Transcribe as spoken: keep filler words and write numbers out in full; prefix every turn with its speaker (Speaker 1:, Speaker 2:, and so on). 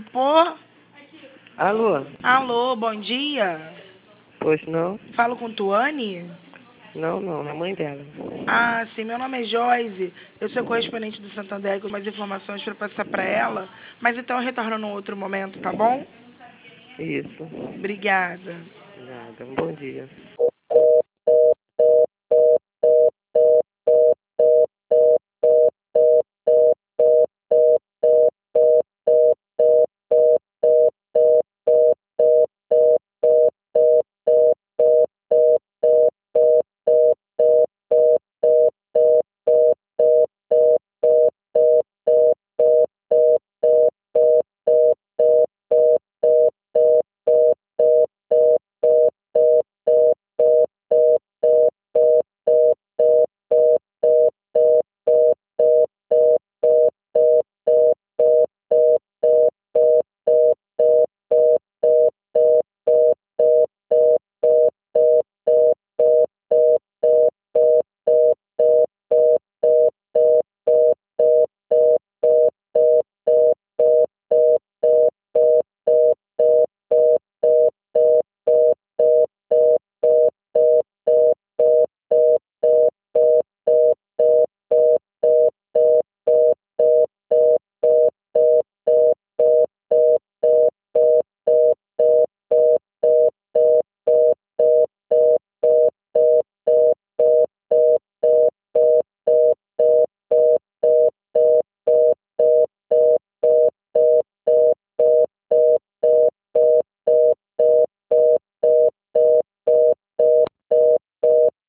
Speaker 1: Pô,
Speaker 2: Alô?
Speaker 1: alô, bom dia.
Speaker 2: Pois não?
Speaker 1: Falo com Tuane?
Speaker 2: Não, não, é a mãe dela.
Speaker 1: Ah, sim, meu nome é Joyce. Eu sou correspondente do Santander com mais informações para passar para ela. Mas então eu retorno num outro momento, tá bom?
Speaker 2: Isso.
Speaker 1: Obrigada.
Speaker 2: Nada. Um bom dia.